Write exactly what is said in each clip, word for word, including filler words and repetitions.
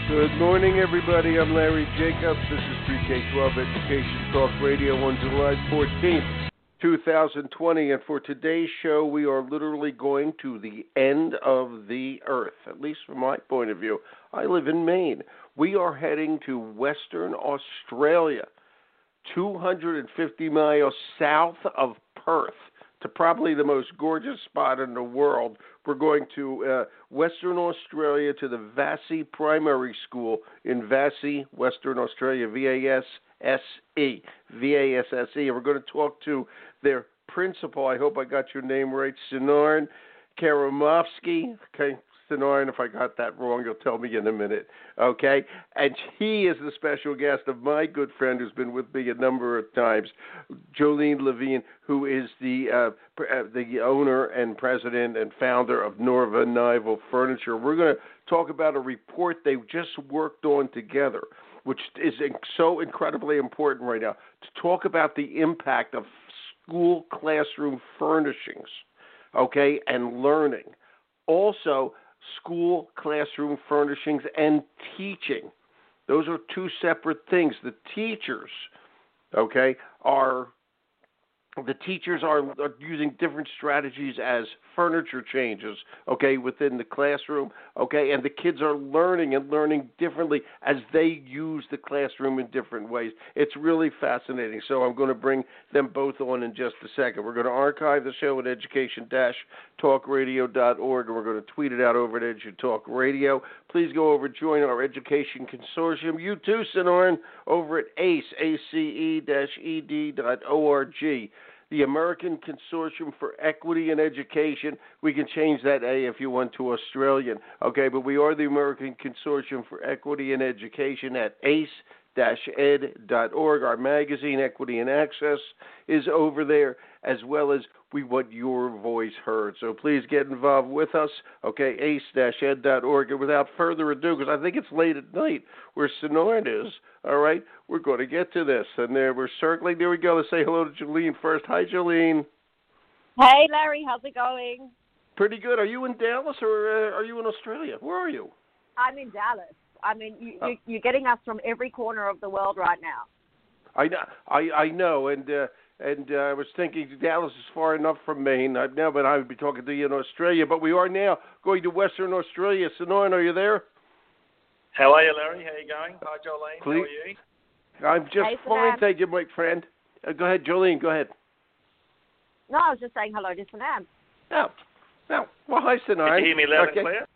Good morning, everybody. I'm Larry Jacobs. This is Pre-K twelve Education Talk Radio on July fourteenth, twenty twenty. And for today's show, we are literally going to the end of the earth, at least from my point of view. I live in Maine. We are heading to Western Australia, two hundred fifty miles south of Perth, to probably the most gorgeous spot in the world. We're going to uh, Western Australia to the Vassy Primary School in Vassy, Western Australia, V A S S E, V A S S E. And we're going to talk to their principal. I hope I got your name right, Sinarn Karamovsky. Okay, Sinarn, if I got that wrong, you'll tell me in a minute. Okay, and he is the special guest of my good friend who's been with me a number of times, Jolene Levine, who is the uh, pr- uh, the owner and president and founder of Norva Nival Furniture. We're going to talk about a report they just worked on together, which is so incredibly important right now, to talk about the impact of school classroom furnishings, okay, and learning. Also, school classroom furnishings and teaching. Those are two separate things. The teachers, okay, are the teachers are, are using different strategies as furniture changes, okay, within the classroom, okay, and the kids are learning and learning differently as they use the classroom in different ways. It's really fascinating. So I'm going to bring them both on in just a second. We're going to archive the show at education dash talk radio dot org, and we're going to tweet it out over at EduTalk Radio. Please go over, join our education consortium. You too, Sinarn, over at A C E, A C E E D dot org. The American Consortium for Equity in Education. We can change that A if you want to Australian. Okay, but we are the American Consortium for Equity in Education at A C E dash ed dot org. Our magazine, Equity and Access, is over there, as well as we want your voice heard. So please get involved with us, okay, A C E dash ed dot org. And without further ado, because I think it's late at night where Sinarn is, all right, we're going to get to this. And there we're circling. There we go. Let's say hello to Jolene first. Hi, Jolene. Hey, Larry. How's it going? Pretty good. Are you in Dallas or uh, are you in Australia? Where are you? I'm in Dallas. I mean, you, uh, you, you're getting us from every corner of the world right now. I know. I, I know. And uh, and uh, I was thinking Dallas is far enough from Maine. I've now, but I would be talking to you in Australia. But we are now going to Western Australia. Sinarn, are you there? How are you, Larry? How are you going? Hi, Jolene. Please. How are you? I'm just hey, fine, thank you, my friend. Uh, go ahead, Jolene. Go ahead. No, I was just saying hello to Sinarn. Oh, oh. Well, hi, Sinarn. Can you hear me loud okay. and clear?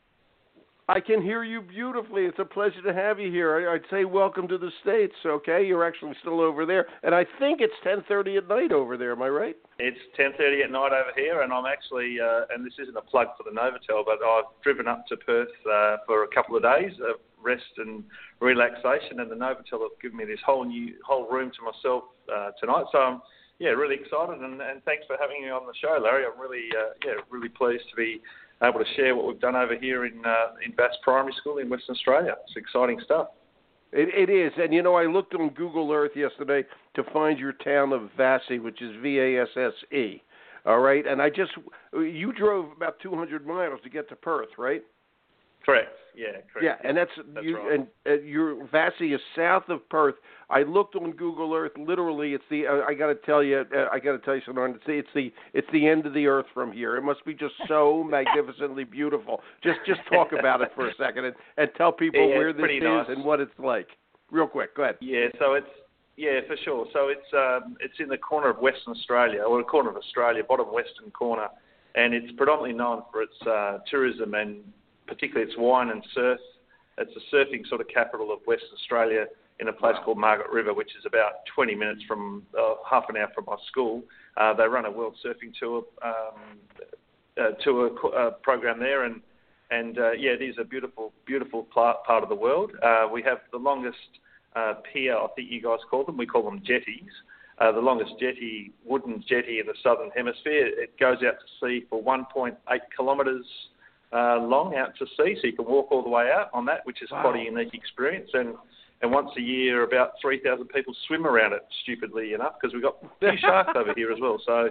I can hear you beautifully. It's a pleasure to have you here. I'd say welcome to the States, okay? You're actually still over there. And I think it's ten thirty at night over there, am I right? It's ten thirty at night over here, and I'm actually, uh, and this isn't a plug for the Novotel, but I've driven up to Perth uh, for a couple of days of rest and relaxation, and the Novotel have given me this whole new whole room to myself uh, tonight. So I'm, yeah, really excited, and, and thanks for having me on the show, Larry. I'm really, uh, yeah, really pleased to be able to share what we've done over here in uh, in Vass Primary School in Western Australia. It's exciting stuff. It, it is. And, you know, I looked on Google Earth yesterday to find your town of Vassy, which is V A S S E. All right? And I just, you drove about two hundred miles to get to Perth, right? Correct. Yeah, correct. Yeah, and that's, that's you, right. and uh, your Vassy is south of Perth. I looked on Google Earth. Literally, it's the. Uh, I got to tell you. Uh, I got to tell you, Sinarn. It's the. It's the. It's the end of the earth from here. It must be just so magnificently beautiful. Just, just talk about it for a second and, and tell people yeah, where this is nice. and what it's like. Real quick. Go ahead. Yeah. So it's. Yeah, for sure. So it's um, it's in the corner of Western Australia, or the corner of Australia, bottom western corner, and it's predominantly known for its uh, tourism and particularly its wine and surf. It's the surfing sort of capital of Western Australia in a place wow. called Margaret River, which is about twenty minutes from, uh, half an hour from my school. Uh, they run a world surfing tour um, uh, tour uh, program there, and and uh, yeah, it is a beautiful, beautiful part of the world. Uh, we have the longest uh, pier, I think you guys call them. We call them jetties. Uh, the longest jetty, wooden jetty in the southern hemisphere. It goes out to sea for one point eight kilometres. Uh, long out to sea, so you can walk all the way out on that, which is wow. quite a unique experience. And and once a year, about three thousand people swim around it, stupidly enough, because we've got a few sharks over here as well. So,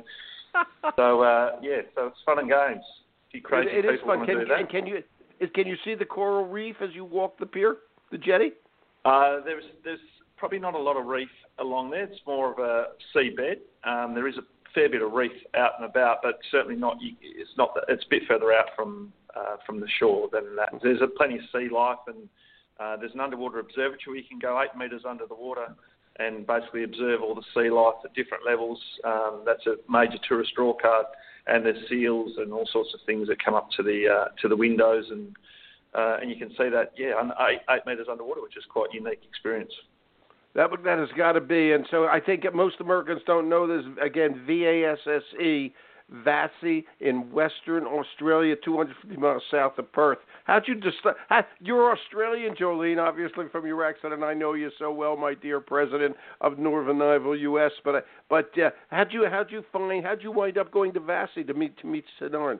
so uh, yeah, so it's fun and games. A few crazy it, it people is fun. want Can, to do that. can you is, can you see the coral reef as you walk the pier? the jetty? Uh, there's there's probably not a lot of reef along there. It's more of a seabed. Um, there is a fair bit of reef out and about, but certainly not. It's not. It's a bit further out from uh, from the shore than that. There's a plenty of sea life, and uh, there's an underwater observatory where you can go eight metres under the water and basically observe all the sea life at different levels. Um, that's a major tourist draw card, and there's seals and all sorts of things that come up to the uh, to the windows, and uh, and you can see that yeah, eight, eight metres underwater, which is quite a unique experience. That that has got to be, and so I think most Americans don't know this. Again, V A S S E, Vassy in Western Australia, two hundred fifty miles south of Perth. How'd you just? How, you're Australian, Jolene, obviously from your accent, and I know you so well, my dear President of Northern Ivel, U S. But but uh, how'd you how'd you find how'd you wind up going to Vassy to meet to meet Sinan?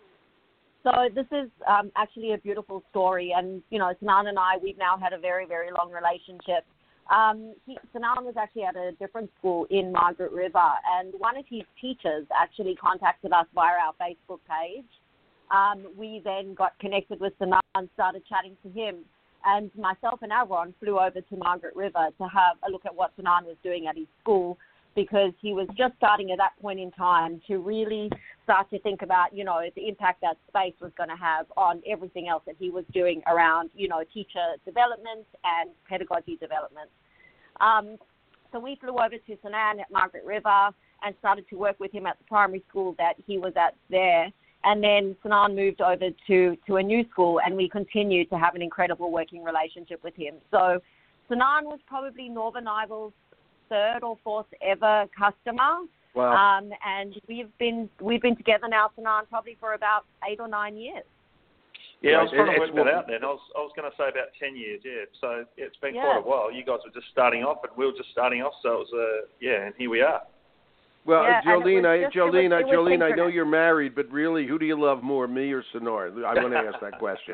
So this is um, actually a beautiful story, and you know, Sinan and I, we've now had a very very long relationship. Um, he, Sinan was actually at a different school in Margaret River, and one of his teachers actually contacted us via our Facebook page. Um, we then got connected with Sinan and started chatting to him, and myself and Avron flew over to Margaret River to have a look at what Sinan was doing at his school, because he was just starting at that point in time to really start to think about, you know, the impact that space was going to have on everything else that he was doing around, you know, teacher development and pedagogy development. Um, so we flew over to Sinan at Margaret River and started to work with him at the primary school that he was at there. And then Sinan moved over to, to a new school, and we continued to have an incredible working relationship with him. So Sinan was probably Northern Ivel's third or fourth ever customer. Wow. Um, and we've been we've been together now, Sinan, probably for about eight or nine years. Yeah, I was trying it, to work that out then. I was I was going to say about ten years. Yeah, so yeah, it's been yeah. quite a while. You guys were just starting off, and we were just starting off. So it was uh, yeah, and here we are. Well, yeah, Jolene, I, just, Jolene, was, I, Jolene, I know synchronous. you're married, but really, who do you love more, me or Sinan? I want to ask that question.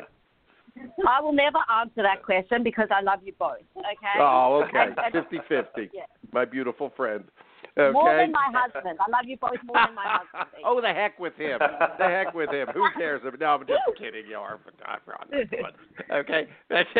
I will never answer that question because I love you both, okay? Oh, okay. And- and- fifty-fifty. Yeah. My beautiful friend. Okay. More than my husband. I love you both more than my husband. Oh, the heck with him. The heck with him. Who cares? No, I'm just kidding. You are. Okay.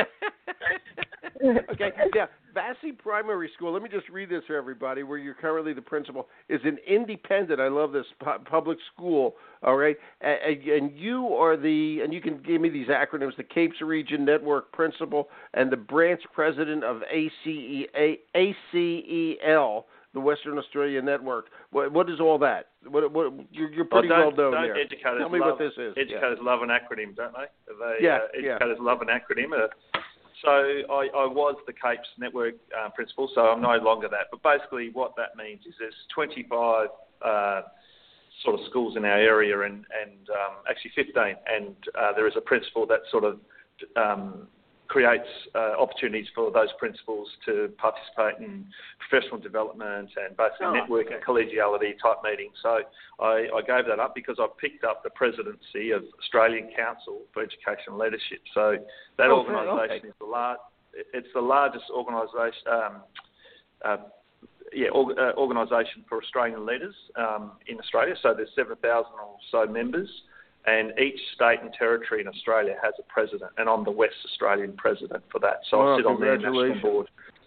Okay. Yeah. Vassy Primary School, let me just read this for everybody, where you're currently the principal, is an independent, I love this, pu- public school, all right? And, and you are the, and you can give me these acronyms, the Capes Region Network Principal and the Branch President of A C E A, A C E L, the Western Australia Network. What, what is all that? What, what, you're, you're pretty well, well known don't there. Educators Tell me love, what this is. Educators yeah. love an acronym, don't they? they yeah, uh, yeah. Educators love an acronym. Uh, so I, I was the Capes Network uh, Principal, so I'm no longer that. But basically what that means is there's twenty-five uh, sort of schools in our area, and, and um, actually fifteen, and uh, there is a principal that sort of um, creates uh, opportunities for those principals to participate in professional development and basically Oh, network okay. and collegiality type meetings. So I, I gave that up because I picked up the presidency of Australian Council for Education Leadership. So that Oh, organisation okay. is the lar- it's the largest organisation, um, uh, yeah, org- uh, organisation for Australian leaders um, in Australia. So there's seven thousand or so members. And each state and territory in Australia has a president, and I'm the West Australian president for that. So Wow, I sit on their national congratulations. board.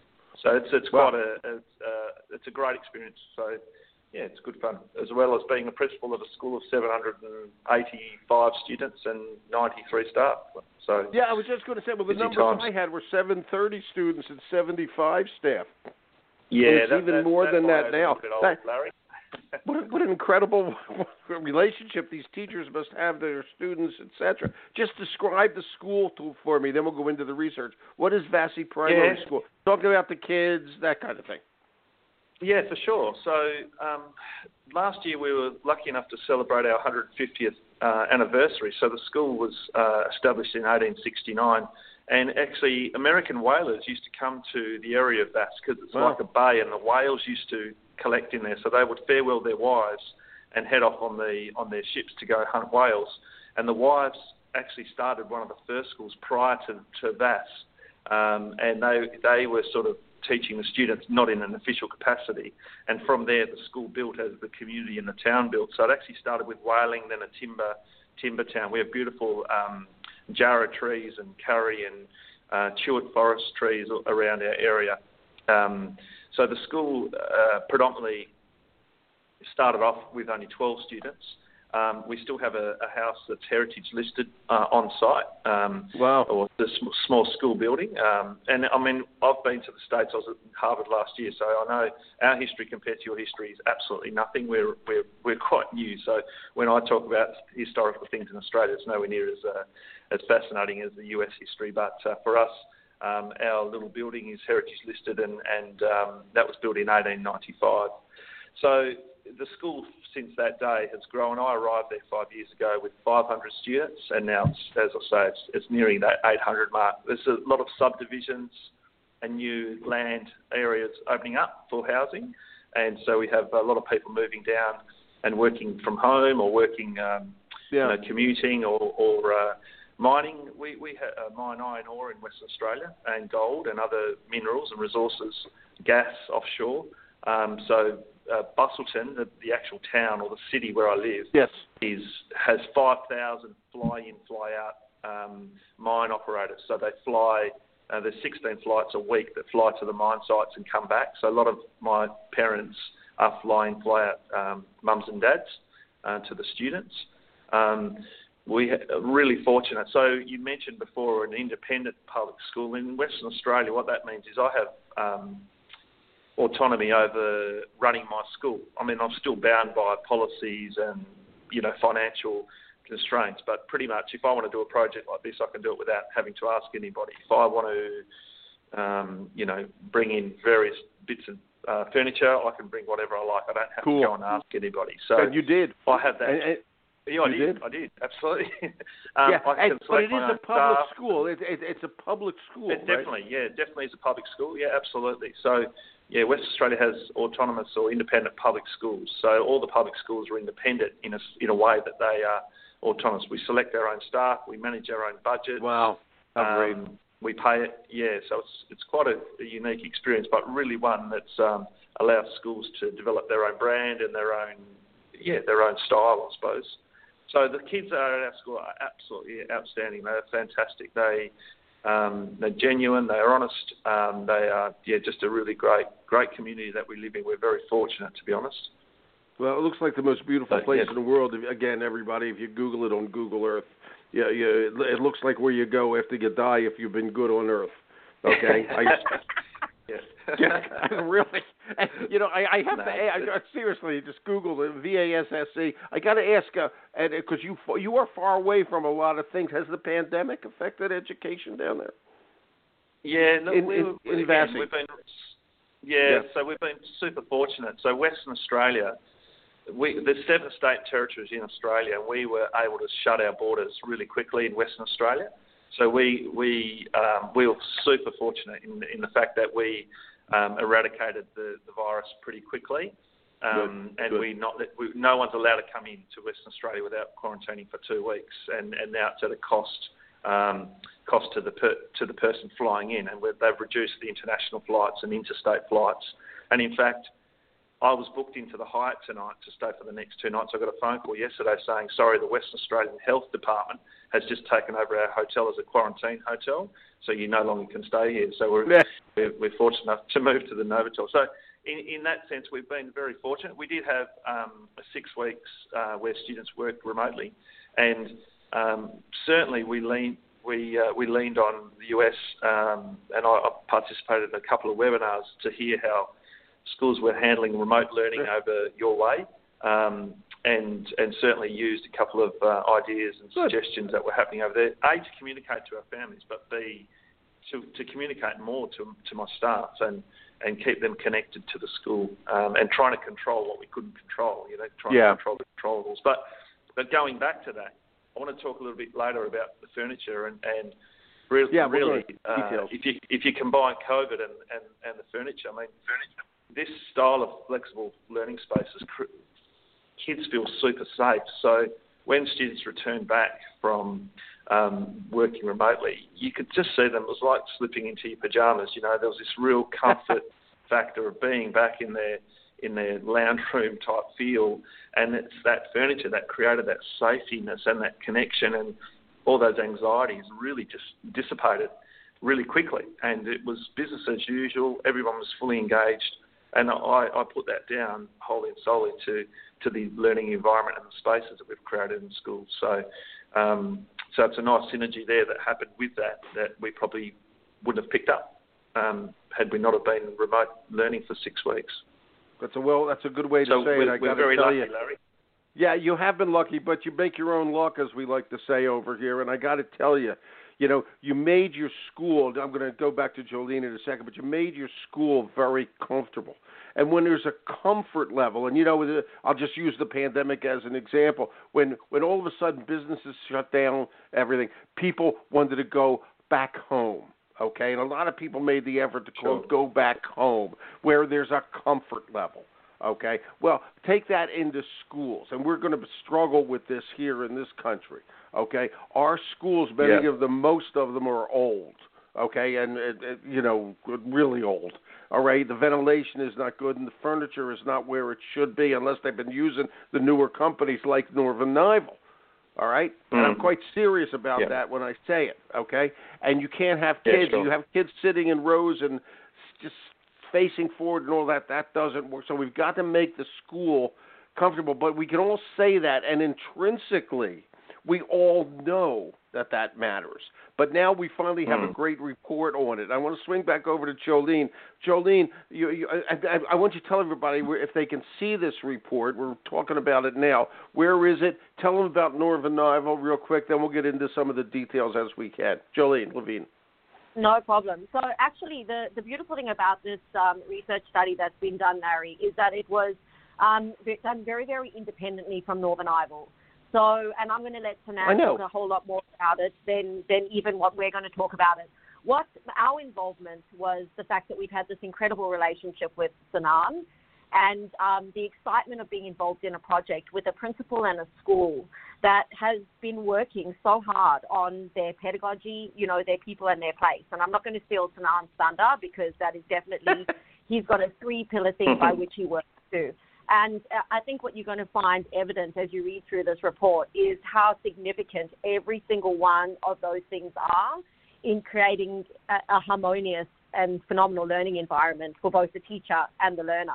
So it's it's Wow. quite a it's, uh, it's a great experience. So yeah, it's good fun, as well as being a principal of a school of seven hundred eighty-five students and ninety-three staff. So Yeah, I was just going to say, well, the busy numbers times. I had were seven hundred thirty students and seventy-five staff. yeah, it's that, even that, more that than that bio's now. A little bit old, That- Larry. What, a- what an incredible relationship these teachers must have to their students, et cetera. Just describe the school to, for me, then we'll go into the research. What is Vassy Primary Yeah. School? Talk about the kids, that kind of thing. Yeah, for sure. So um, last year we were lucky enough to celebrate our one hundred fiftieth uh, anniversary. So the school was uh, established in eighteen sixty-nine, and actually American whalers used to come to the area of Vass because it's Wow. like a bay, and the whales used to collect in there. So they would farewell their wives and head off on the on their ships to go hunt whales. And the wives actually started one of the first schools prior to, to Vass, um, and they they were sort of teaching the students not in an official capacity. And from there, the school built as the community and the town built. So it actually started with whaling, then a timber timber town. We have beautiful um, jarrah trees and curry and uh, chewed forest trees around our area. Um, so the school uh, predominantly started off with only twelve students. Um, we still have a, a house that's heritage listed uh, on site. Um, wow. Or the sm- small school building. Um, and I mean, I've been to the States. I was at Harvard last year, so I know our history compared to your history is absolutely nothing. We're we're we're quite new. So when I talk about historical things in Australia, it's nowhere near as uh, as fascinating as the U S history. But uh, for us, um, our little building is heritage listed, and and um, that was built in eighteen ninety-five. So the school since that day has grown. I arrived there five years ago with five hundred students, and now, it's, as I say, it's, it's nearing that eight hundred mark. There's a lot of subdivisions and new land areas opening up for housing, and so we have a lot of people moving down and working from home or working, um, yeah. you know, commuting or, or uh, mining. We, we ha- uh, mine iron ore in Western Australia and gold and other minerals and resources, gas offshore. Um, so uh, Busselton, the, the actual town or the city where I live, yes. is has five thousand fly-in, fly-out um, mine operators. So they fly, uh, there's sixteen flights a week that fly to the mine sites and come back. So a lot of my parents are fly-in, fly-out um, mums and dads uh, to the students. Um, we are really fortunate. So you mentioned before an independent public school. In Western Australia, what that means is I have um, autonomy over running my school. I mean, I'm still bound by policies and, you know, financial constraints, but pretty much if I want to do a project like this, I can do it without having to ask anybody. If I want to, um, you know, bring in various bits of uh, furniture, I can bring whatever I like. I don't have cool. to go and ask anybody. So and you did. I have that. And, and, yeah, I you did. did. I did. Absolutely. um, yeah, I and, but it is a public staff. school. It, it, it's a public school. It right? definitely, yeah, definitely is a public school. Yeah, absolutely. So, yeah, West Australia has autonomous or independent public schools. So all the public schools are independent in a in a way that they are autonomous. We select our own staff. We manage our own budget. Wow. How um, we pay it. Yeah, so it's it's quite a, a unique experience, but really one that's um, allows schools to develop their own brand and their own yeah their own style, I suppose. So the kids that are at our school are absolutely outstanding. They're fantastic. They, um, they're genuine. They're honest. Um, they are, yeah, just a really great, great community that we live in. We're very fortunate, to be honest. Well, it looks like the most beautiful But, place yeah. in the world. Again, everybody, if you Google it on Google Earth, yeah, yeah, it, it looks like where you go after you die if you've been good on Earth. Okay. I, yeah. yeah, really. And, you know, I, I have no, to ask, I, seriously, just Google it, V A S S E. I got to ask, uh, and because you you are far away from a lot of things. Has the pandemic affected education down there? Yeah, look, in, we, in, in again, Vassy. we've been, yeah, yeah, so we've been super fortunate. So Western Australia, we there's seven state territories in Australia, and we were able to shut our borders really quickly in Western Australia. So we we um, we were super fortunate in in the fact that we um, eradicated the, the virus pretty quickly, um, Good. and Good. we not we, no one's allowed to come into Western Australia without quarantining for two weeks, and, and now it's at a cost um, cost to the per, to the person flying in, and they've reduced the international flights and interstate flights, and in fact. I was booked into the Hyatt tonight to stay for the next two nights. I got a phone call yesterday saying, sorry, the Western Australian Health Department has just taken over our hotel as a quarantine hotel, so you no longer can stay here. So we're, Yeah. we're, we're fortunate enough to move to the Novotel. So in, in that sense, we've been very fortunate. We did have um, six weeks uh, where students worked remotely, and um, certainly we leaned, we, uh, we leaned on the U S, um, and I, I participated in a couple of webinars to hear how schools were handling remote learning Yeah. over your way, um, and and certainly used a couple of uh, ideas and Good. suggestions that were happening over there. A, to communicate to our families, but B, to, to communicate more to to my staff and, and keep them connected to the school, um, and trying to control what we couldn't control, you know, trying Yeah. to control the controllables. But but going back to that, I want to talk a little bit later about the furniture and, and really, Yeah, we're really going to uh, details. if you if you combine COVID and, and, and the furniture, I mean, furniture. This style of flexible learning spaces, kids feel super safe. So when students return back from um, working remotely, you could just see them. It was like slipping into your pajamas. You know, there was this real comfort factor of being back in their in their lounge room type feel, and it's that furniture that created that safetiness and that connection, and all those anxieties really just dissipated. really quickly, and it was business as usual. Everyone was fully engaged, and I, I put that down wholly and solely to, to the learning environment and the spaces that we've created in schools. So, um, so it's a nice synergy there that happened with that that we probably wouldn't have picked up um, had we not have been remote learning for six weeks. That's a well. That's a good way to so say we're, it. I we're got very to tell lucky, you. Larry. Yeah, you have been lucky, but you make your own luck, as we like to say over here. And I got to tell you, you know, you made your school. I'm going to go back to Jolene in a second, but you made your school very comfortable. And when there's a comfort level, and, you know, I'll just use the pandemic as an example. When when all of a sudden businesses shut down, everything, people wanted to go back home, okay? And a lot of people made the effort to, quote, go back home where there's a comfort level, okay? Well, take that into schools, and we're going to struggle with this here in this country, okay? Our schools, many yeah. of them, most of them are old, okay, and, and, you know, really old. All right, the ventilation is not good, and the furniture is not where it should be unless they've been using the newer companies like Northern Nival. All right, mm. and I'm quite serious about yeah. that when I say it. Okay, and you can't have kids. Yeah, sure. You have kids sitting in rows and just facing forward and all that. That doesn't work. So we've got to make the school comfortable. But we can all say that, and intrinsically, we all know that that matters. But now we finally have mm. a great report on it. I want to swing back over to Jolene. Jolene, you, you, I, I, I want you to tell everybody where, if they can see this report. We're talking about it now. Where is it? Tell them about Northern Nival real quick, then we'll get into some of the details as we can. Jolene Levine. No problem. So actually, the, the beautiful thing about this um, research study that's been done, Larry, is that it was um, done very, very independently from Northern Nival. So, and I'm going to let Sinan talk a whole lot more about it than, than even what we're going to talk about it. What our involvement was the fact that we've had this incredible relationship with Sinan and um, the excitement of being involved in a project with a principal and a school that has been working so hard on their pedagogy, you know, their people and their place. And I'm not going to steal Sinan's thunder because that is definitely, he's got a three-pillar thing by which he works too. And I think what you're going to find evident as you read through this report is how significant every single one of those things are in creating a, a harmonious and phenomenal learning environment for both the teacher and the learner.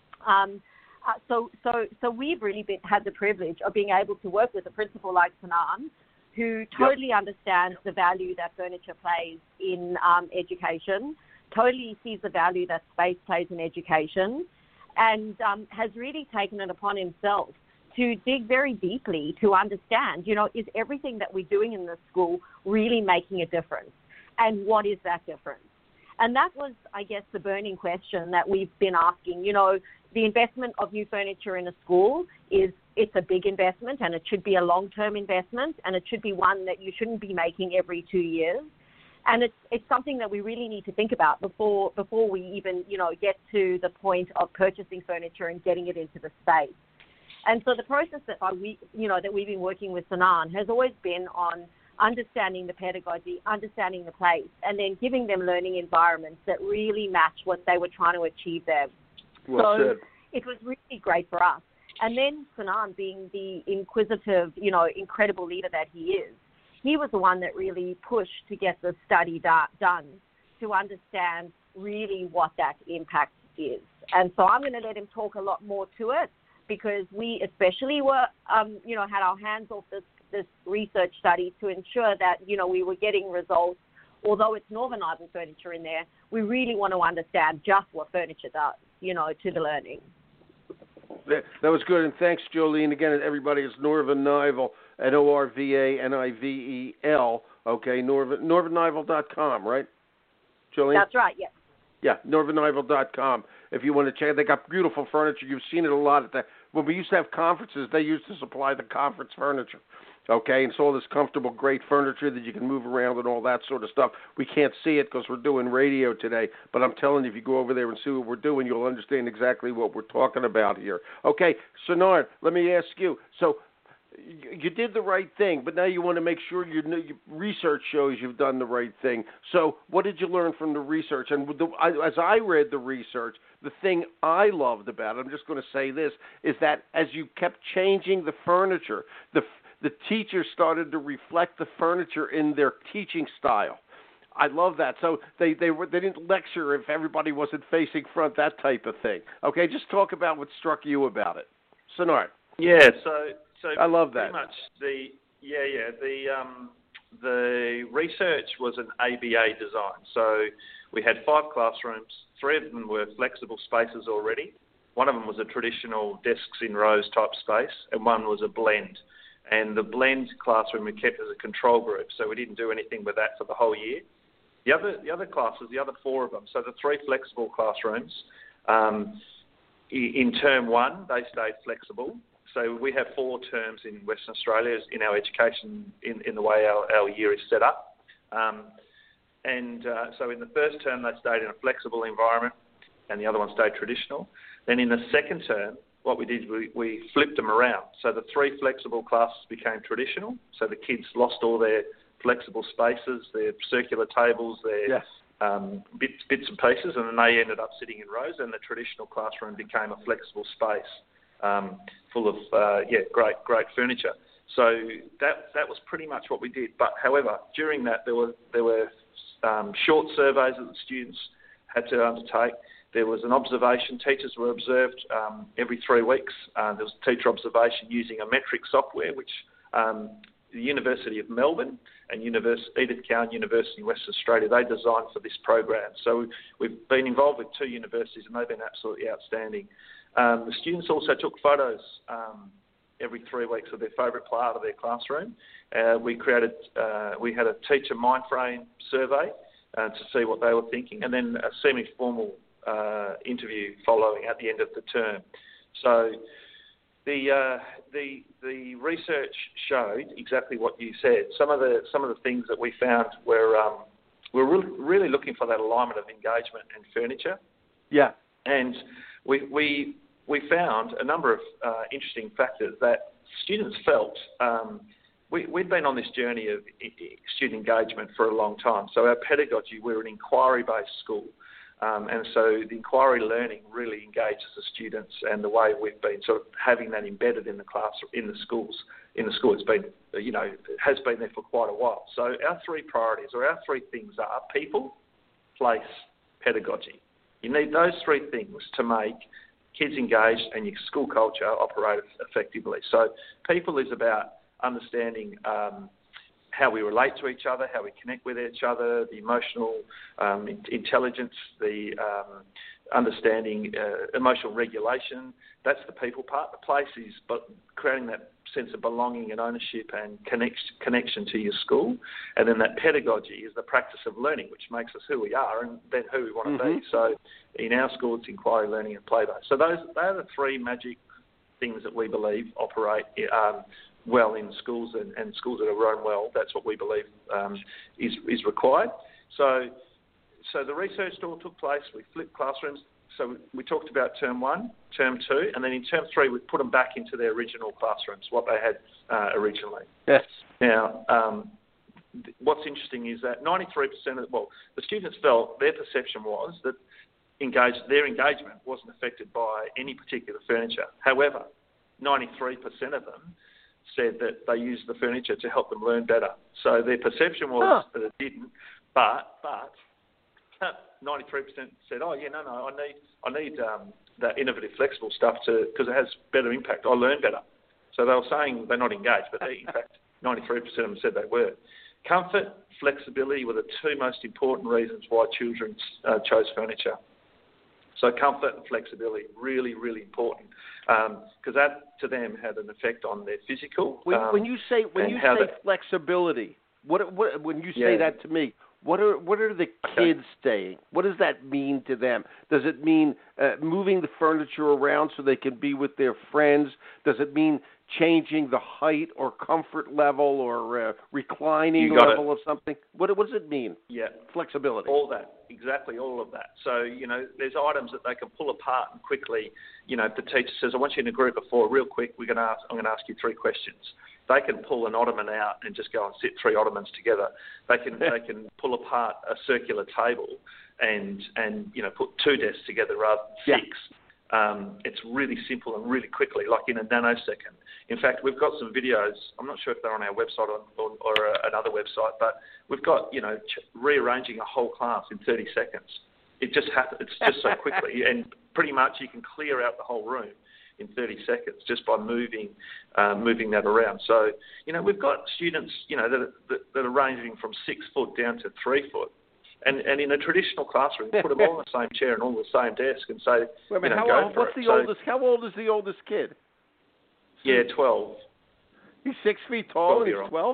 Um, uh, so, so, so we've really been, had the privilege of being able to work with a principal like Sinan, who totally yep. understands the value that furniture plays in um, education, totally sees the value that space plays in education, and um, has really taken it upon himself to dig very deeply to understand, you know, is everything that we're doing in this school really making a difference? And what is that difference? And that was, I guess, the burning question that we've been asking. You know, the investment of new furniture in a school is, it's a big investment, and it should be a long-term investment, and it should be one that you shouldn't be making every two years. And it's it's something that we really need to think about before before we even, you know, get to the point of purchasing furniture and getting it into the space. And so the process that I, we, you know, that we've been working with Sinan has always been on understanding the pedagogy, understanding the place, and then giving them learning environments that really match what they were trying to achieve there. Well so said. It was really great for us. And then Sinan, being the inquisitive, you know, incredible leader that he is, he was the one that really pushed to get the study da- done to understand really what that impact is. And so I'm going to let him talk a lot more to it because we especially were, um, you know, had our hands off this, this research study to ensure that, you know, we were getting results. Although it's Northern Nival furniture in there, we really want to understand just what furniture does, you know, to the learning. That, that was good, and thanks, Jolene. Again, everybody, it's Northern Nival at O R V A N I V E L, okay, Northern, northern nival dot com, right, Jolene? That's right, yes. Yeah, northern nival dot com. If you want to check, they got beautiful furniture. You've seen it a lot at the, when we used to have conferences, they used to supply the conference furniture. Okay, and it's all this comfortable, great furniture that you can move around and all that sort of stuff. We can't see it because we're doing radio today, but I'm telling you, if you go over there and see what we're doing, you'll understand exactly what we're talking about here. Okay, Sinan, let me ask you. So you did the right thing, but now you want to make sure your research shows you've done the right thing. So what did you learn from the research? And the, as I read the research, the thing I loved about it, I'm just going to say this, is that as you kept changing the furniture, the the teachers started to reflect the furniture in their teaching style. I love that. So they they were they didn't lecture if everybody wasn't facing front, that type of thing. Okay, just talk about what struck you about it, Sonard. Yeah, so so I love that. Pretty much the yeah yeah the um the research was an A B A design. So we had five classrooms. Three of them were flexible spaces already. One of them was a traditional desks in rows type space, and one was a blend. And the blend classroom we kept as a control group, so we didn't do anything with that for the whole year. The other the other classes, the other four of them, so the three flexible classrooms, um, in term one, they stayed flexible. So we have four terms in Western Australia in our education, in, in the way our, our year is set up. Um, and uh, so in the first term, they stayed in a flexible environment, and the other one stayed traditional. Then in the second term, what we did, we, we flipped them around. So the three flexible classes became traditional. So the kids lost all their flexible spaces, their circular tables, their yes. um, bits, bits and pieces, and then they ended up sitting in rows, and the traditional classroom became a flexible space um, full of, uh, yeah, great, great furniture. So that that was pretty much what we did. But however, during that, there were there were um, short surveys that the students had to undertake. There was an observation. Teachers were observed um, every three weeks. Uh, there was teacher observation using a metric software, which um, the University of Melbourne and Univers- Edith Cowan University in Western Australia, they designed for this program. So we've been involved with two universities, and they've been absolutely outstanding. Um, the students also took photos um, every three weeks of their favourite part of their classroom. Uh, we created, uh, we had a teacher mind frame survey uh, to see what they were thinking, and then a semi-formal uh, interview following at the end of the term. So the uh, the the research showed exactly what you said. Some of the some of the things that we found were um, we're really, really looking for that alignment of engagement and furniture. Yeah, and we we we found a number of uh, interesting factors that students felt. Um, we, we'd been on this journey of student engagement for a long time. So our pedagogy, we're an inquiry-based school. Um, and so the inquiry learning really engages the students, and the way we've been sort of having that embedded in the class, in the schools, in the school, it's been, you know, has been there for quite a while. So our three priorities, or our three things are people, place, pedagogy. You need those three things to make kids engaged and your school culture operate effectively. So people is about understanding um, how we relate to each other, how we connect with each other, the emotional um, intelligence, the um, understanding uh, emotional regulation. That's the people part. The place is but creating that sense of belonging and ownership and connect, connection to your school. And then that pedagogy is the practice of learning, which makes us who we are and then who we want to mm-hmm. be. So in our school, it's inquiry, learning and play-based. So those they are the three magic things that we believe operate um, well in schools, and, and schools that are run well. That's what we believe um, is is required. So, so the research all took place. We flipped classrooms. So we, we talked about term one, term two, and then in term three we put them back into their original classrooms, what they had uh, originally. Yes. Now, um, th- what's interesting is that ninety-three percent of well, the students felt their perception was that engaged their engagement wasn't affected by any particular furniture. However, ninety-three percent of them said that they used the furniture to help them learn better. So their perception was huh. that it didn't, but but ninety-three percent said, oh yeah, no, no, I need I need um, that innovative, flexible stuff to because it has better impact. I learn better. So they were saying they're not engaged, but they, in fact, ninety-three percent of them said they were. Comfort, flexibility were the two most important reasons why children uh, chose furniture. So comfort and flexibility, really, really important, because um, that to them had an effect on their physical. When, um, when you say when you say that, flexibility, what, what when you say yeah. that to me, what are what are the kids saying? What does that mean to them? Does it mean uh, moving the furniture around so they can be with their friends? Does it mean changing the height or comfort level or uh, reclining level it. of something? What, what does it mean? Yeah, flexibility. All that, exactly, all of that. So you know, there's items that they can pull apart and quickly. You know, if the teacher says, "I want you in a group of four, real quick. We're going to ask. I'm going to ask you three questions." They can pull an ottoman out and just go and sit three ottomans together. They can they can pull apart a circular table and and you know put two desks together rather than six. Yeah. Um, it's really simple and really quickly, like in a nanosecond. In fact, we've got some videos. I'm not sure if they're on our website or, or, or another website, but we've got, you know, ch- rearranging a whole class in thirty seconds. It just happens. It's just so quickly, and pretty much you can clear out the whole room in thirty seconds just by moving uh, moving that around. So, you know, we've got students, you know, that, that, that are ranging from six foot down to three foot. And, and in a traditional classroom, put them all in the same chair and all on the same desk and say, Wait, you know, how go old, for what's it. the So, oldest? How old is the oldest kid? Yeah, twelve. He's six feet tall and he's twelve-year-old. twelve?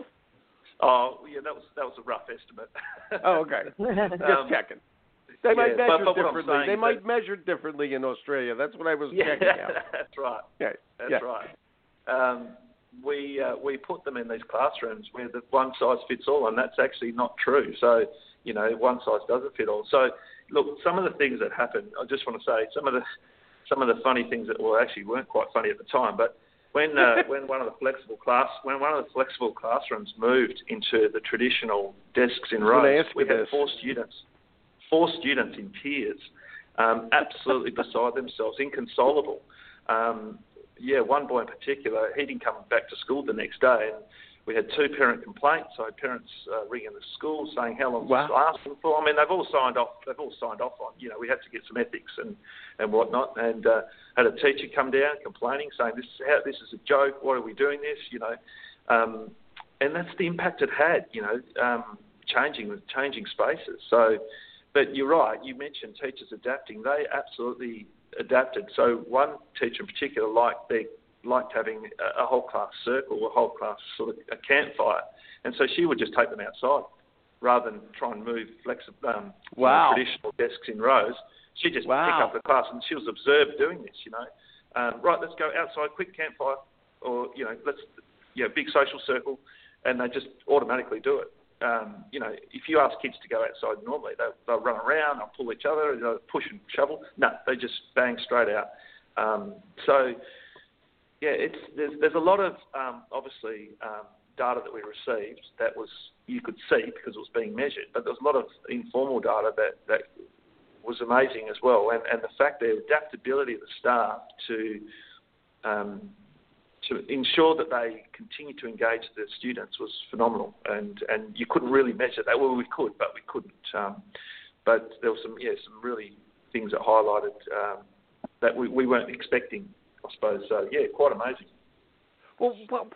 Oh, yeah, that was that was a rough estimate. Oh, okay. Just Um, checking. They yeah, might measure but- but what I'm differently. saying They is might that- measure differently in Australia. That's what I was Yeah, checking out. that's right. Yeah. That's yeah. right. Um, we uh, we put them in these classrooms where the one size fits all, and that's actually not true. So, you know, one size doesn't fit all. So, look, some of the things that happened, I just want to say, some of the some of the funny things that well actually weren't quite funny at the time, but when uh, when one of the flexible class when one of the flexible classrooms moved into the traditional desks in rows, we had this. four students, four students in tears, um, absolutely beside themselves, inconsolable. Um, yeah, one boy in particular, he didn't come back to school the next day, and we had two parent complaints. So parents uh, ringing the school saying how long Wow. it's lasting for. I mean, they've all signed off. They've all signed off on. You know, we had to get some ethics and, and whatnot. And uh, had a teacher come down complaining, saying this is how, this is a joke. Why are we doing this? You know, um, and that's the impact it had. You know, um, changing changing spaces. So, but you're right. You mentioned teachers adapting. They absolutely adapted. So one teacher in particular liked their liked having a, a whole class circle, a whole class sort of a campfire, and so she would just take them outside rather than try and move flexi- um, Wow. you know, traditional desks in rows. She just Wow. pick up the class, and she was observed doing this. You know, um, right? Let's go outside, quick campfire, or you know, let's you know, big social circle, and they just automatically do it. Um, you know, if you ask kids to go outside normally, they'll, they'll run around, they'll pull each other, they'll push and shovel. No, they just bang straight out. Um, so. Yeah, it's there's there's a lot of um, obviously um, data that we received that was you could see because it was being measured, but there was a lot of informal data that, that was amazing as well, and, and the fact the adaptability of the staff to um, to ensure that they continue to engage the students was phenomenal, and, and you couldn't really measure that. Well, we could, but we couldn't. Um, but there were some yeah some really things that highlighted um, that we, we weren't expecting. I suppose so. Yeah, quite amazing. Well,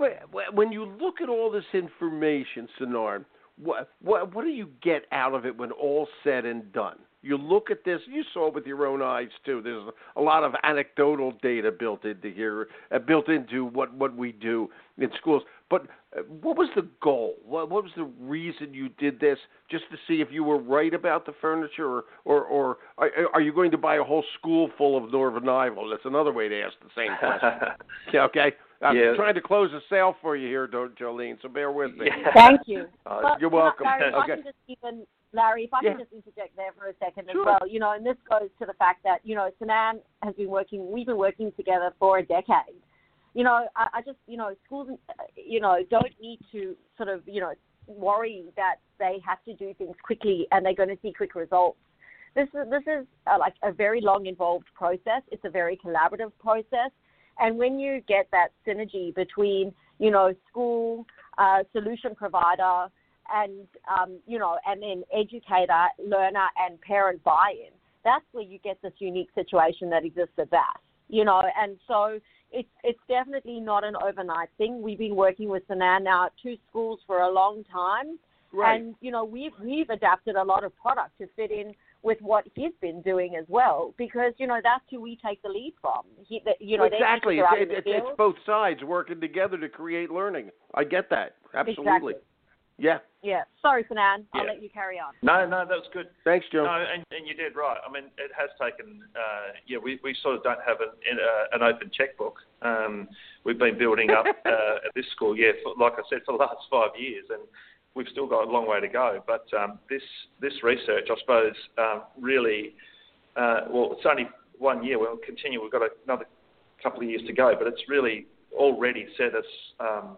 when you look at all this information, Sinan, what, what what do you get out of it when all's said and done? You look at this, you saw it with your own eyes too. There's a lot of anecdotal data built into here, uh, built into what, what we do in schools. But uh, what was the goal? What, what was the reason you did this? Just to see if you were right about the furniture, or or, or are, are you going to buy a whole school full of Northern Ivel? That's another way to ask the same question. Yeah, okay. I'm yeah. trying to close a sale for you here, Jolene, so bear with me. Yeah. Thank you. Uh, But, you're you know, welcome. Larry, if Okay. I can just even, Larry, if I Yeah. can just interject there for a second Sure. as well, you know, and this goes to the fact that, you know, Sinan has been working, we've been working together for a decade. You know, I, I just, you know, schools, you know, don't need to sort of, you know, worry that they have to do things quickly and they're going to see quick results. This is, this is uh, like a very long involved process. It's a very collaborative process. And when you get that synergy between, you know, school, uh, solution provider, and, um, you know, and then educator, learner, and parent buy-in, that's where you get this unique situation that exists at V A S, you know. And so it's it's definitely not an overnight thing. We've been working with Sinan now at two schools for a long time. Right. And, you know, we've, we've adapted a lot of product to fit in with what he's been doing as well, because, you know, that's who we take the lead from. He, the, you know, exactly. It's, it, it, it's both sides working together to create learning. I get that. Absolutely. Exactly. Yeah. Yeah. Sorry, Sinan. I'll Yeah. let you carry on. No, no, that was good. Thanks, Joe. No, and, and you did right. I mean, it has taken, uh, yeah, we, we sort of don't have an, uh, an open checkbook. Um, we've been building up uh, at this school, yeah, for, like I said, for the last five years, and we've still got a long way to go. But um, this this research, I suppose, um, really, uh, well, it's only one year. We'll continue. We've got another couple of years to go, but it's really already set us. Um,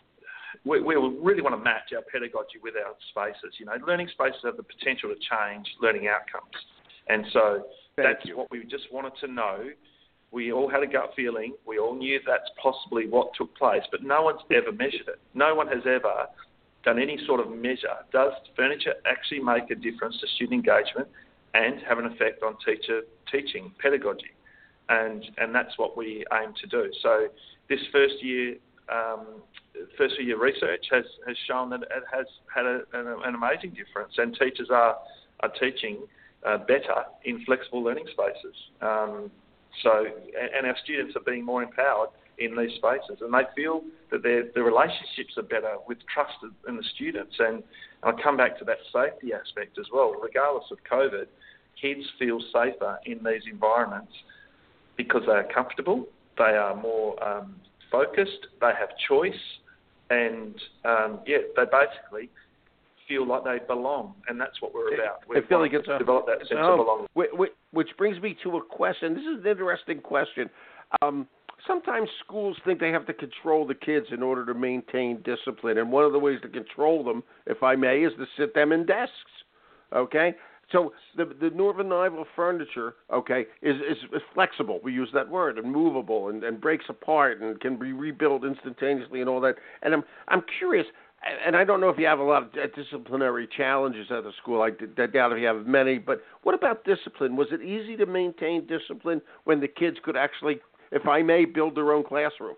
we, we really want to match our pedagogy with our spaces. You know, learning spaces have the potential to change learning outcomes, and so Thank that's you. what we just wanted to know. We all had a gut feeling. We all knew that's possibly what took place, but no one's ever measured it. No one has ever done any sort of measure. Does furniture actually make a difference to student engagement and have an effect on teacher teaching, pedagogy? And and that's what we aim to do. So this first year, um, first year research has, has shown that it has had a, an, an amazing difference, and teachers are are teaching uh, better in flexible learning spaces. Um, so and our students are being more empowered in these spaces, and they feel that their the relationships are better with trust in the students. And I'll come back to that safety aspect as well. Regardless of COVID, kids feel safer in these environments because they are comfortable, they are more um, focused, they have choice, and um, yeah, they basically feel like they belong, and that's what we're about. We I feel like it's a, develop that it's sense a, of belonging. Which brings me to a question. This is an interesting question. Um, Sometimes schools think they have to control the kids in order to maintain discipline, and one of the ways to control them, if I may, is to sit them in desks, okay? So the the Northern Ivel furniture, okay, is, is, is flexible. We use that word, and movable, and, and breaks apart, and can be rebuilt instantaneously and all that. And I'm I'm curious, and I don't know if you have a lot of disciplinary challenges at the school. I, I doubt if you have many, but what about discipline? Was it easy to maintain discipline when the kids could actually, if I may, build their own classroom?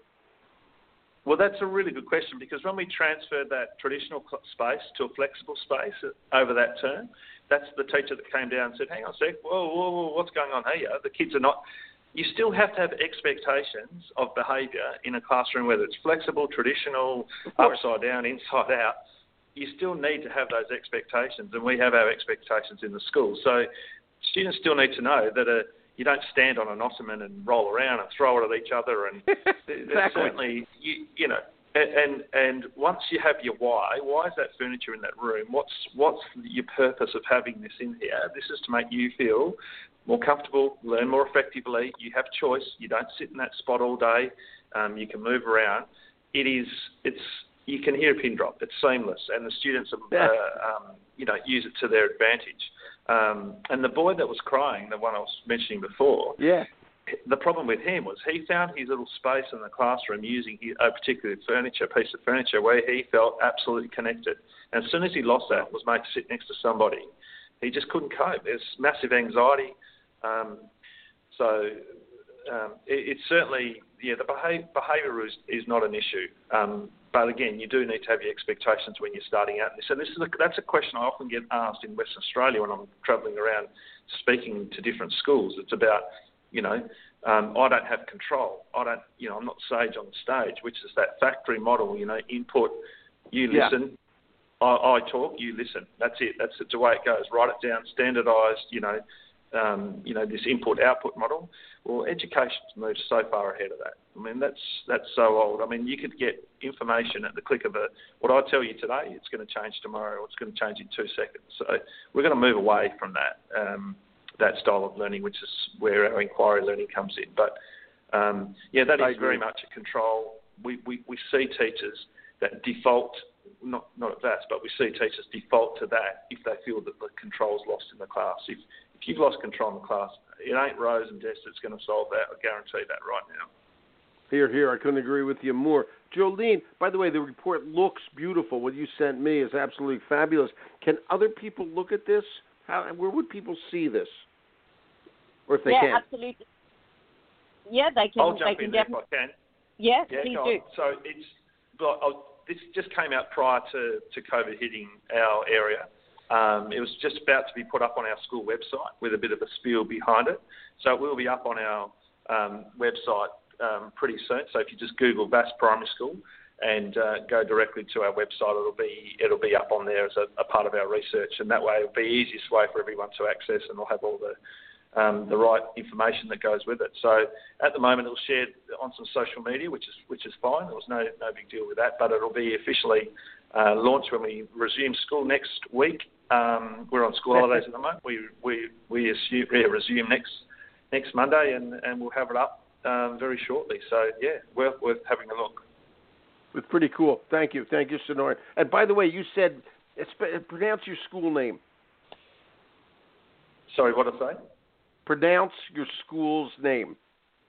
Well, that's a really good question, because when we transferred that traditional space to a flexible space over that term, that's the teacher that came down and said, hang on a sec, whoa, whoa, whoa, what's going on here? The kids are not... You still have to have expectations of behaviour in a classroom, whether it's flexible, traditional, upside down, inside out. You still need to have those expectations, and we have our expectations in the school. So students still need to know that a you don't stand on an ottoman and roll around and throw it at each other. And exactly. certainly, you, you know, and and once you have your why, why is that furniture in that room? What's what's your purpose of having this in here? This is to make you feel more comfortable, learn more effectively. You have choice. You don't sit in that spot all day. Um, you can move around. It is, it's, you can hear a pin drop. It's seamless, and the students, are, yeah. uh, um, you know, use it to their advantage. Um, and the boy that was crying, the one I was mentioning before, yeah. the problem with him was he found his little space in the classroom using his, a particular furniture, piece of furniture, where he felt absolutely connected. And as soon as he lost that, was made to sit next to somebody, he just couldn't cope. There's massive anxiety. Um, so um, it, it's certainly, yeah, the behavior, behaviour is, is not an issue. Um, but again, you do need to have your expectations when you're starting out. So this is a, that's a question I often get asked in Western Australia when I'm travelling around speaking to different schools. It's about, you know, um, I don't have control. I don't, you know, I'm not sage on the stage, which is that factory model, you know, input, you listen, yeah. I, I talk, you listen. That's it. That's the way it goes. Write it down, standardised, you know, um, you know, this input-output model. Well, education's moved so far ahead of that. I mean, that's that's so old. I mean, you could get information at the click of a, what I tell you today, it's going to change tomorrow, or it's going to change in two seconds. So we're going to move away from that. Um, that style of learning, which is where our inquiry learning comes in. But, um, yeah, that is very much a control. We, we, we see teachers that default, not not at V A S, but we see teachers default to that if they feel that the control is lost in the class. If, if you've lost control in the class, it ain't rows and desks that's going to solve that. I guarantee that right now. Here, here, I couldn't agree with you more. Jolene, by the way, the report looks beautiful. What you sent me is absolutely fabulous. Can other people look at this? How, where would people see this? Or if they yeah, can? Yeah, absolutely. Yeah, they can. I'll jump they in can there if I can. Yeah, yeah please go do. on. So it's well, I'll, this just came out prior to, to COVID hitting our area. Um, it was just about to be put up on our school website with a bit of a spiel behind it. So it will be up on our um, website um, pretty soon. So if you just Google V A S Primary School and uh, go directly to our website, it'll be it'll be up on there as a, a part of our research, and that way it'll be the easiest way for everyone to access, and we'll have all the um, the right information that goes with it. So at the moment, it'll share on some social media, which is which is fine. There was no no big deal with that, but it'll be officially uh, launched when we resume school next week. Um, we're on school holidays at the moment. We we we assume, we resume next next Monday, and, and we'll have it up um, very shortly. So yeah, worth worth having a look. It's pretty cool. Thank you, thank you, Sonoran. And by the way, you said it's, pronounce your school name. Sorry, what did I say? Pronounce your school's name.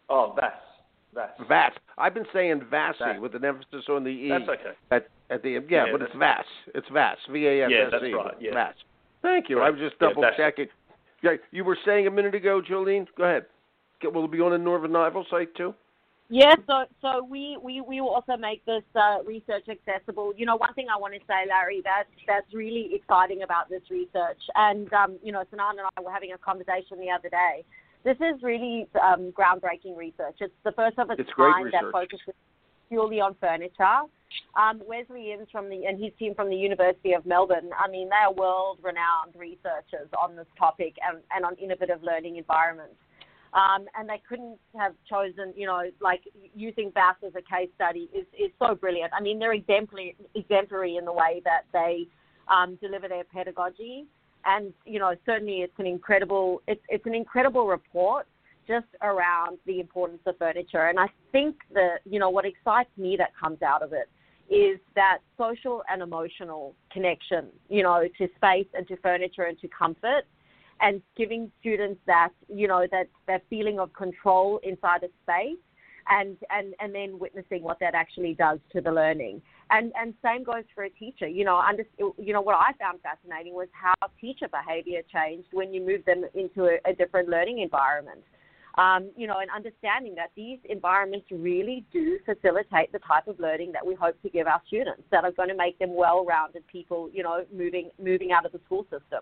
Oh, V A S. V A S. V A S. I've been saying V A S V A S. with an emphasis on the E. That's okay. At, at the end. Yeah, Yeah, but it's V A S. It's V A S. V A S S E. Yeah, that's right. Yeah. V A S. Thank you. Right. I was just Yeah, double that's- checking. Yeah, you were saying a minute ago, Jolene. Go ahead. Will it be on the Northern Nival site too? Yeah, so so we, we, we will also make this uh, research accessible. You know, one thing I want to say, Larry, that that's really exciting about this research, and um, you know, Sinan and I were having a conversation the other day. This is really um, groundbreaking research. It's the first of its, it's great kind that research. focuses purely on furniture. Um, Wesley Innes from the and his team from the University of Melbourne. I mean, they are world-renowned researchers on this topic and, and on innovative learning environments. Um, and they couldn't have chosen, you know, like using V A S as a case study is, is so brilliant. I mean, they're exemplary, exemplary in the way that they um, deliver their pedagogy. And, you know, certainly it's an incredible, it's, it's an incredible report just around the importance of furniture. And I think that, you know, what excites me that comes out of it is that social and emotional connection, you know, to space and to furniture and to comfort, and giving students that, you know, that, that feeling of control inside a space, and, and, and then witnessing what that actually does to the learning. And and same goes for a teacher. You know, under, you know, what I found fascinating was how teacher behavior changed when you move them into a, a different learning environment. Um, you know, and understanding that these environments really do facilitate the type of learning that we hope to give our students, that are going to make them well-rounded people, you know, moving moving out of the school system.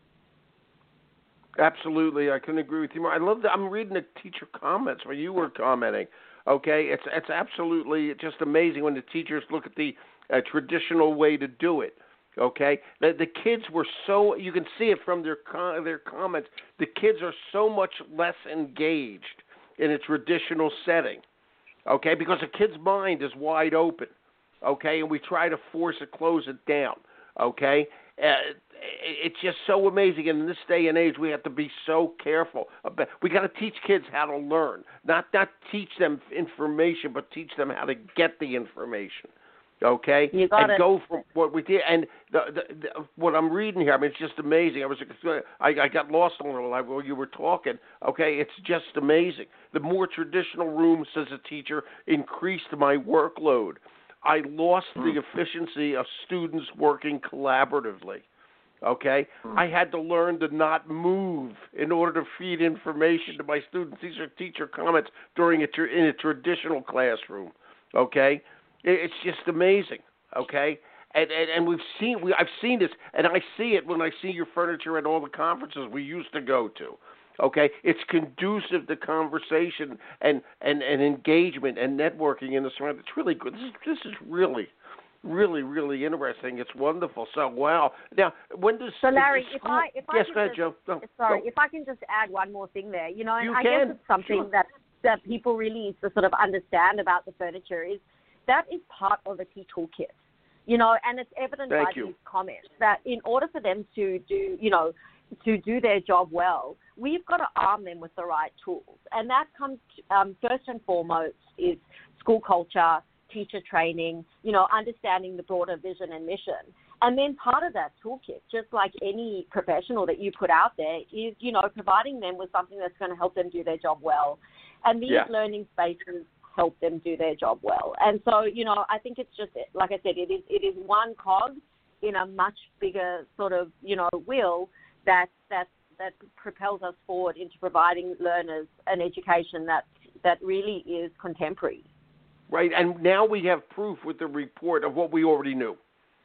Absolutely, I couldn't agree with you more. I love that. I'm reading the teacher comments where you were commenting. Okay, it's it's absolutely just amazing when the teachers look at the uh, traditional way to do it. Okay, the, the kids were so, you can see it from their con- their comments. The kids are so much less engaged in a traditional setting. Okay, because a kid's mind is wide open. Okay, and we try to force it, close it down. Okay. Uh, it's just so amazing. And in this day and age, we have to be so careful. About, we got to teach kids how to learn, not not teach them information, but teach them how to get the information. Okay, you got and it. go from what we did. And the, the, the, what I'm reading here, I mean, it's just amazing. I was, I, I got lost on it while you were talking. Okay, it's just amazing. The more traditional rooms as a teacher increased my workload. I lost the efficiency of students working collaboratively, okay? I had to learn to not move in order to feed information to my students. These are teacher comments during a, in a traditional classroom, okay? It's just amazing, okay? And, and, and we've seen, we, I've seen this, and I see it when I see your furniture at all the conferences we used to go to. Okay, it's conducive to conversation and, and, and engagement and networking in the surrounding. It's really good. This is, this is really, really, really interesting. It's wonderful. So, wow. Now, when does so Larry, school, if I if I yes, can go ahead, just, Joe. No, sorry, go. if I can just add one more thing there, you know, and You I can. guess it's something Sure. that that people really need to sort of understand about the furniture is that is part of a key toolkit. You know, and it's evident Thank by you. these comments that in order for them to do, you know, to do their job well, we've got to arm them with the right tools. And that comes um, first and foremost is school culture, teacher training, you know, understanding the broader vision and mission. And then part of that toolkit, just like any professional that you put out there, is, you know, providing them with something that's going to help them do their job well. And these Yeah. learning spaces help them do their job well. And so, you know, I think it's just, like I said, it is it is one cog in a much bigger sort of, you know, wheel that that that propels us forward into providing learners an education that that really is contemporary. Right, and now we have proof with the report of what we already knew.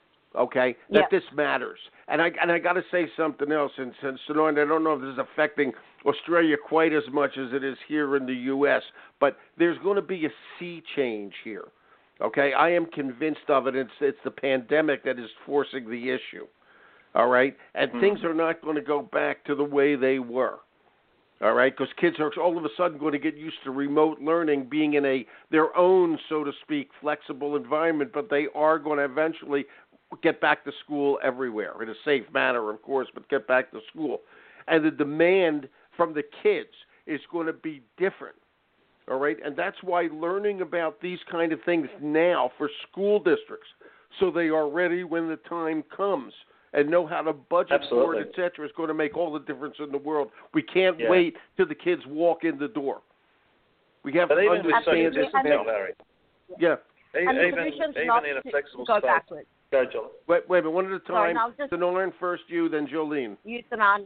Okay, that Yeah. this matters. And I and I got to say something else. And since Sonoran, I don't know if this is affecting Australia quite as much as it is here in the U S, but there's going to be a sea change here. Okay, I am convinced of it. It's it's the pandemic that is forcing the issue. All right, and Mm-hmm. things are not going to go back to the way they were. All right, because kids are all of a sudden going to get used to remote learning, being in a their own, so to speak, flexible environment. But they are going to eventually get back to school everywhere in a safe manner, of course, but get back to school. And the demand from the kids is going to be different. All right, and that's why learning about these kind of things now for school districts, so they are ready when the time comes and know how to budget Absolutely. for it, et cetera, is going to make all the difference in the world. We can't Yeah. wait till the kids walk in the door. We have But to even with social understand this. distancing, Now. Larry, yeah. e- And the even solution's even not in a to flexible go space. backwards. Go, Jolene. Wait, wait a minute. One at a Sorry, time. no, just- Sonoran first, you, then Jolene. You, Sanan.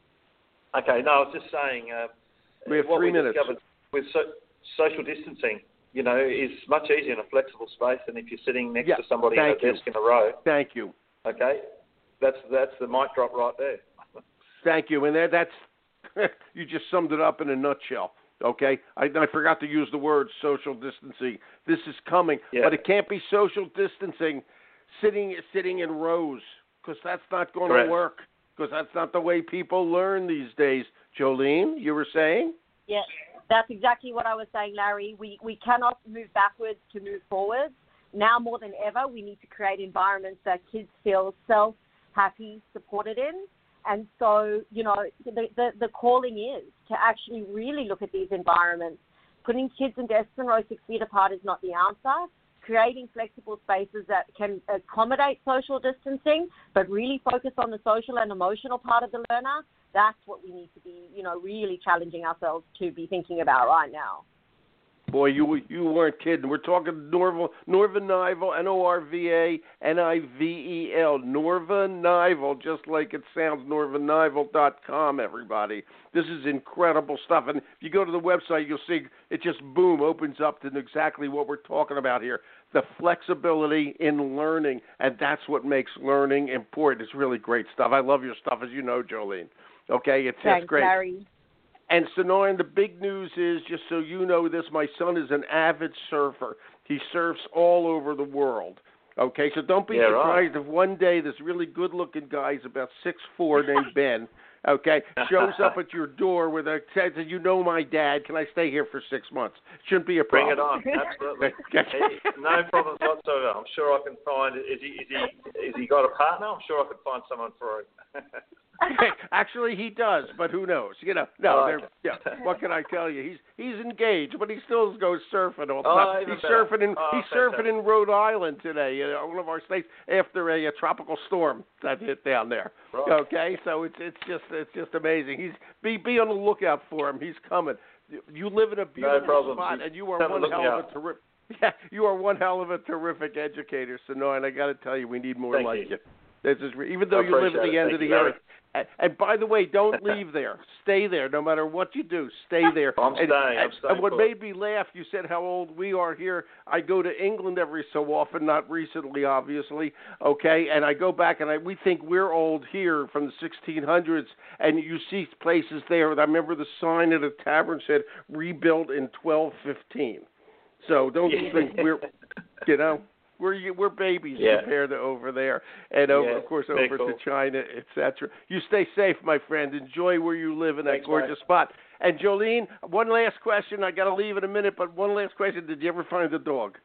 Okay, no, I was just saying. Uh, We have what three we minutes. discovered with so- social distancing, you know, is much easier in a flexible space than if you're sitting next Yeah, to somebody at a thank you. desk in a row. Thank you. Okay, that's that's the mic drop right there. Thank you. And that, that's, you just summed it up in a nutshell. Okay? I, I forgot to use the word social distancing. This is coming. Yeah. But it can't be social distancing sitting sitting in rows, because that's not going Correct. to work, because that's not the way people learn these days. Jolene, you were saying? Yes, that's exactly what I was saying, Larry. We we cannot move backwards to move forwards. Now more than ever, we need to create environments that kids feel self, happy, supported in. And so, you know, the, the, the calling is to actually really look at these environments. Putting kids in desks and rows six feet apart is not the answer. Creating flexible spaces that can accommodate social distancing, but really focus on the social and emotional part of the learner, that's what we need to be, you know, really challenging ourselves to be thinking about right now. Boy, you you weren't kidding. We're talking Norva, Norva Nivel, N O R V A N I V E L, Norva Nivel, just like it sounds, norva nivel dot com, everybody. This is incredible stuff. And if you go to the website, you'll see it just, boom, opens up to exactly what we're talking about here, the flexibility in learning, and that's what makes learning important. It's really great stuff. I love your stuff, as you know, Jolene. Okay, it's, Thanks, it's great. Larry. And Sonoran, the big news is, just so you know this, my son is an avid surfer. He surfs all over the world. Okay, so don't be Yeah, surprised right. if one day this really good-looking guy, he's about six foot four, named Ben, okay, shows up at your door with a, says, you know my dad, can I stay here for six months? Shouldn't be a Bring problem. it on, absolutely. Hey, no problems whatsoever. I'm sure I can find. Is he? Is he? Is he got a partner? I'm sure I could find someone for him. Actually, he does, but who knows? You know, no. Oh, they're okay. yeah. What can I tell you? He's he's engaged, but he still goes surfing all the Oh, time. even He's better. surfing in Oh, he's fantastic. surfing in Rhode Island today, uh, one of our states, after a, a tropical storm that hit down there. Right. Okay, so it's it's just it's just amazing. He's be be on the lookout for him. He's coming. You, you live in a beautiful problem. spot, and you are Have a one look hell of out. a terrific. Yeah, you are one hell of a terrific educator, Sonoy, and I got to tell you, we need more Thank like you. you. This is re- even though I you live at appreciate the it. end Thank of the you, Larry. earth. And, and by the way, don't leave there. Stay there, no matter what you do. Stay there. I'm and, staying. I'm and, staying and what put. made me laugh, you said how old we are here. I go to England every so often, not recently, obviously. Okay, and I go back, and I we think we're old here from the sixteen hundreds, and you see places there. I remember the sign at a tavern said "rebuilt in twelve fifteen." So don't Yeah. think we're, you know. We're we're babies Yeah. compared to over there, and over, Yeah, of course very over cool. to China, et cetera. You stay safe, my friend. Enjoy where you live in that Thanks, gorgeous mate. spot. And Jolene, one last question. I got to leave in a minute, but one last question. Did you ever find the dog?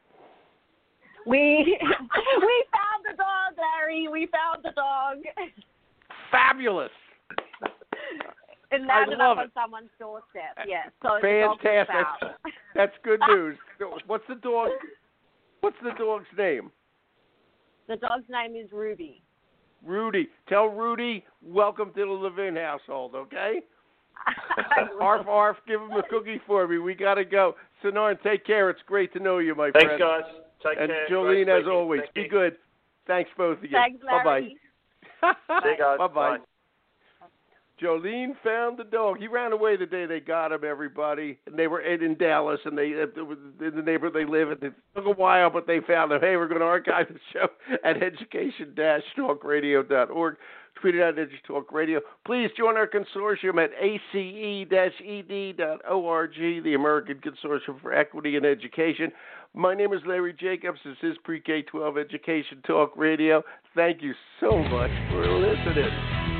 We we found the dog, Larry. We found the dog. Fabulous. It landed love up it. on someone's doorstep. Yes. So the dog was Fantastic. found. That's good news. What's the dog? What's the dog's name? The dog's name is Ruby. Rudy. Tell Rudy, welcome to the Levin household, okay? Arf, arf, give him a cookie for me. We got to go. Sonoran, take care. It's great to know you, my Thanks, friend. guys. Take and care. Jolene, Great as speaking. always, Thank be you. good. Thanks, both of you. Thanks, Larry. Bye-bye. See you guys. Bye-bye. Bye. Jolene found the dog. He ran away the day they got him, everybody. And they were in, in Dallas, and they it was in the neighborhood they live in. It took a while, but they found him. Hey, we're going to archive the show at education dash talk radio dot org. Tweet it at EduTalk Radio. Please join our consortium at A C E E D dot org, the American Consortium for Equity in Education. My name is Larry Jacobs. This is Pre-K twelve Education Talk Radio. Thank you so much for listening.